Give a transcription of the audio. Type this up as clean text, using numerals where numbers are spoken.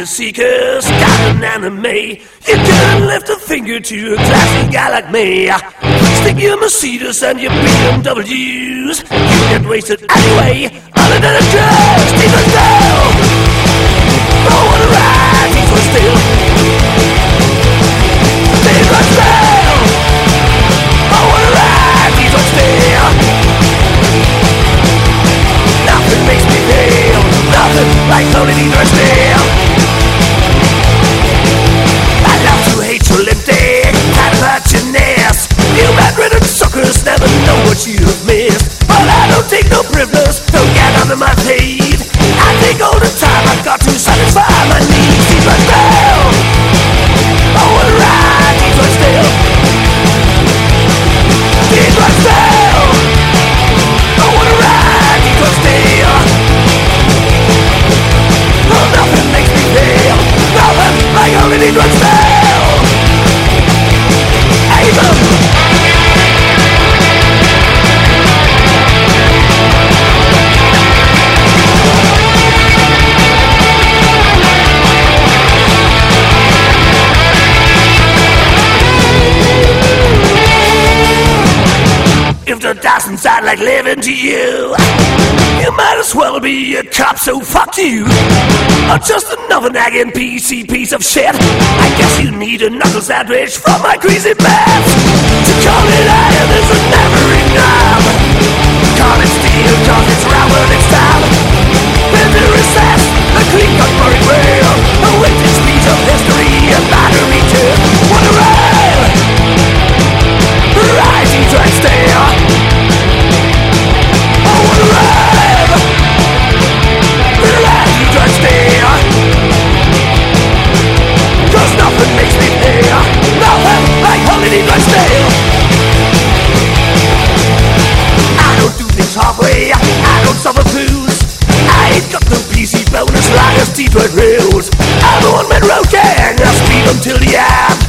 Ashes seekers, got an enemy. You couldn't lift a finger to a classy guy like me. Stick your Mercedes and your BMWs. You get wasted anyway, other than a drug. Steven Still, oh what a ride, Steven Still. Steven Still, oh what a ride, Steven Still. Nothing makes me feel, nothing like lonely Steven Still. I love to hate your lipstick, kind of hurt your nest. You bedridden suckers never know what you've missed. But I don't take no prisoners, don't get under my feet. I take all the time I've got to satisfy my needs. Steven Still, oh what a ride, Steven Still. Steven Still, oh what a ride, Steven Still. Oh nothing makes me feel, nothing like only Steven Still. Amen. If the doesn't sound like living to you, you might as well be a cop, so fuck you. Or just another nagging PC piece of shit. I guess you need a knuckle sandwich from my greasy bats. To call it iron is never enough. Call it steel cause it's round when it's time. Been to recess, a clean cut Murray rail. A waiting speech of history and battery tip. What a ride! Ride, Steven Still. Oh, what a ride! Ride, Steven Still. Cause nothing makes me feel, nothing like holding Steven Still. I don't do things halfway, I don't suffer fools. I ain't got no PC bonus like a Steven Hills. I'm a one-man road gang, I speed until the end.